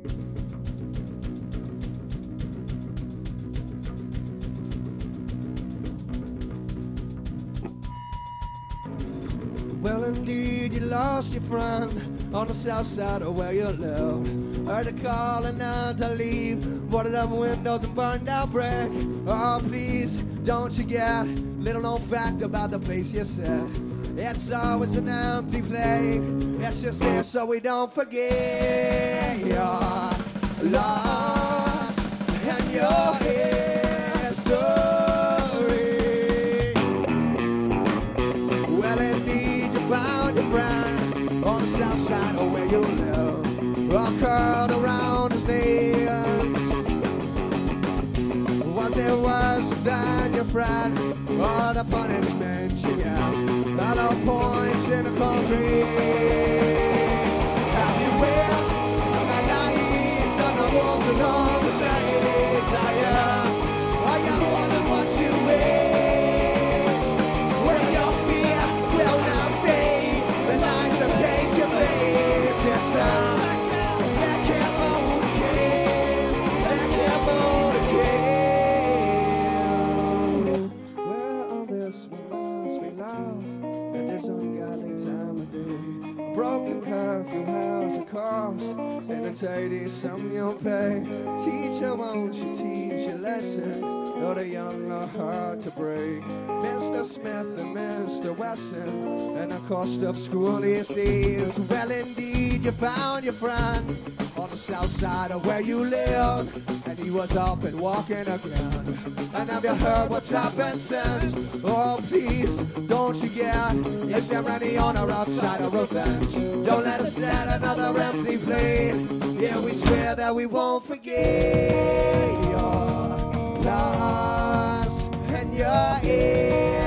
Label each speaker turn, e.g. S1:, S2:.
S1: Well, indeed, you lost your friend on the south side of where you live. Heard her calling out to leave, boarded up windows and burned out brick. Oh, please, don't you get little known fact about the place you said. It's always an empty place. It's just there so we don't forget. You're lost and your history. Well, indeed, you found your friend on the south side of where you live, all curled around his knees. Was it worse than your friend, or the punishment you got? Hollow points in the concrete. Have you wept the nights on the walls along the sides? Are you wondering what you wear? Well, your fear will not fade. The nights that paint your face. It's that careful game. That careful game. Well, this one must be lost. And this ungodly time of day. A broken curfew has a cost, and it's 80 some you'll pay. Teacher, won't you teach a lesson? Though the young are hard to break. Mr. Smith and Mr. Wesson, and the cost of school these days. Well, indeed, you found your friend on the south side of where you live, and he was up and walking again. And have you heard what's happened since? Oh, please, don't you get? Is there any honor outside of revenge? Don't let us set another empty plate. Yeah, we swear that we won't forget. You're lost and you're in.